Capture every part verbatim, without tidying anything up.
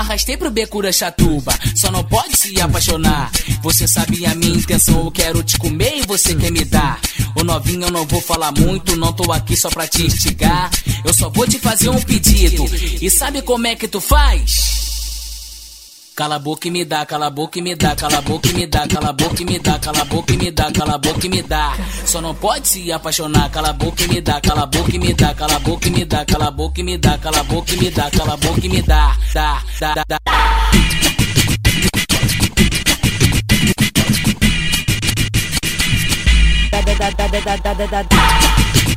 Arrastei pro beco da chatuba, só não pode se apaixonar. Você sabe a minha intenção, eu quero te comer e você quer me dar. Ô novinho, eu não vou falar muito, não tô aqui só pra te instigar. Eu só vou te fazer um pedido, e sabe como é que tu faz? Cala a boca e me dá, cala a boca e me dá, cala a boca e me dá, cala a boca e me dá, cala a boca e me dá, cala a boca e me dá. Só não pode se apaixonar, cala a boca e me dá, cala a boca e me dá, cala a boca e me dá, cala a boca e me dá, cala a boca e me dá, cala a boca e me dá, dá, dá, dá, dá. Da da da da da da da da.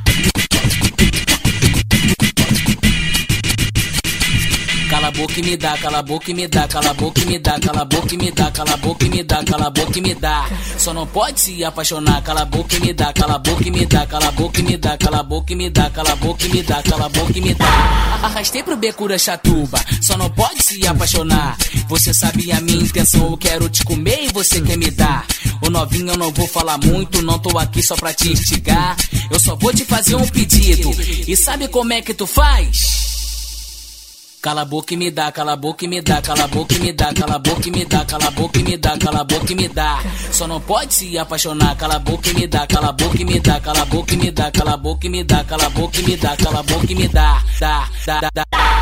Cala a boca e me dá, cala a boca e me dá, cala a boca e me dá, cala a boca e me dá, cala a boca e me dá, cala a boca e me dá. Só não pode se apaixonar, cala a boca e me dá, cala a boca e me dá, cala a boca e me dá, cala a boca e me dá, cala a boca e me dá, cala a boca e me dá. Arrastei pro beco da chatuba, só não pode se apaixonar. Você sabe a minha intenção, eu quero te comer e você quer me dar. Ô novinho, eu não vou falar muito, não tô aqui só pra te instigar. Eu só vou te fazer um pedido, e sabe como é que tu faz? Cala a boca e me dá, cala a boca e me dá, cala a boca e me dá, cala a boca e me dá, cala a boca e me dá, cala a boca e me dá. Só não pode se apaixonar, cala a boca e me dá, cala a boca e me dá, cala a boca e me dá, cala a boca e me dá, cala a boca e me dá, cala a boca e me dá, dá, dá, dá, dá.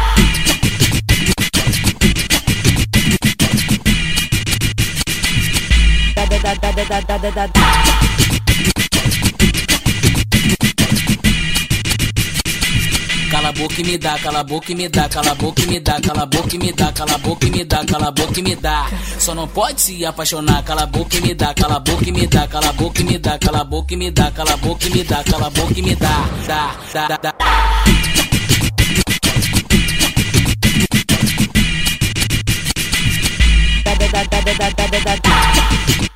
Da da da da da da da da. Cala a boca e me dá, cala a boca e me dá, cala a boca e me dá, cala a boca e me dá, cala a boca e me dá, cala a boca e me dá. Só não pode se apaixonar, cala a boca e me dá, cala a boca e me dá, cala a boca e me dá, cala a boca e me dá, cala a boca e me dá, cala a boca e me dá, dá, dá, dá, dá. Da da da da da da da da.